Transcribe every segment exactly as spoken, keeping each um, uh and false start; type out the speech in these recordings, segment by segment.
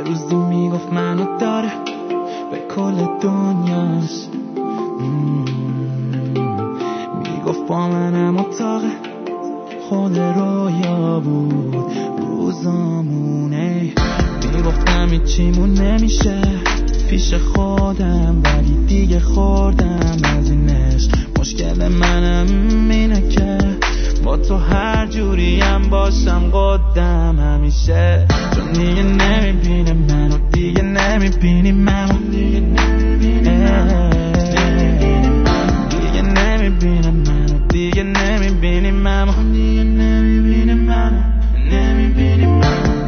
روزی میگفت منو داره به کل دنیاست، میگفت با منم اتاقه خود رویا بود روزامونه، میگفتم هیچیمون نمیشه پیش خودم، ولی دیگه خوردم از اینش. مشکل منم اینه که با تو هر جوریم باشم قدم همیشه، چون دیگه نمیبینه منو، دیگه نمیبینی منو، دیگه نمیبینه دیگه نمیبینه منو، دیگه نمیبینی منو، دیگه نمیبینه منو، نمیبینی منو.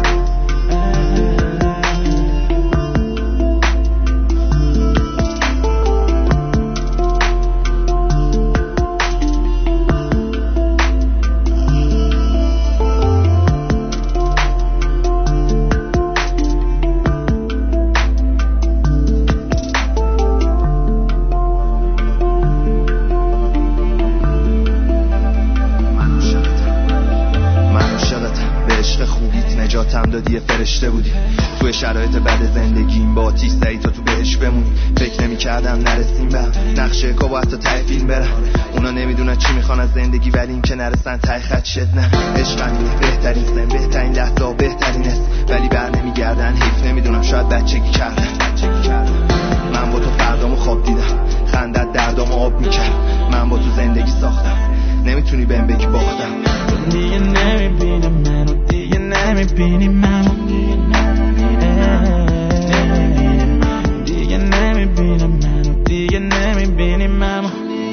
نجاتم دادی، یه فرشته بودی توی شرایط بد زندگیم، با آتیش زدی تا تو بهش بمونی. فکر نمی کردم نرسیم به نقشه که با حتی ته فیلم برم. اونا نمیدونن چی میخوان از زندگی، ولی این که نرسن ته خط شد. نه عشق همینه، بهترین سن، بهترین لحظه و بهترین است، ولی بر نمیگردن. حیف نمیدونم، شاید بچگی کردم. من با تو فردامو خواب دیدم، خندت دردامو آب میکرد. من با تو زندگی ساختم، نمیتونی بهم بگی باختم. دیگه نمیبینم منو، دیگه نمیبینی منو، دیگه نمیبینم منو، دیگه نمیبینی منو،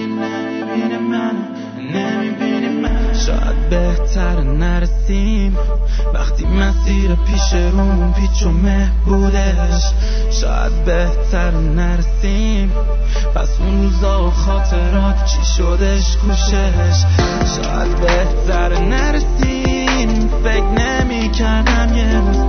نمیبینی منو. شاید بهتر نرسیم وقتی مسیر پیش روم پیچ و مه بودش، شاید بهتر نرسیم پس اون روزا و خاطرات چی شدش کوشش. شاید بهتر نرسیم، فکر نمی کردم یه روز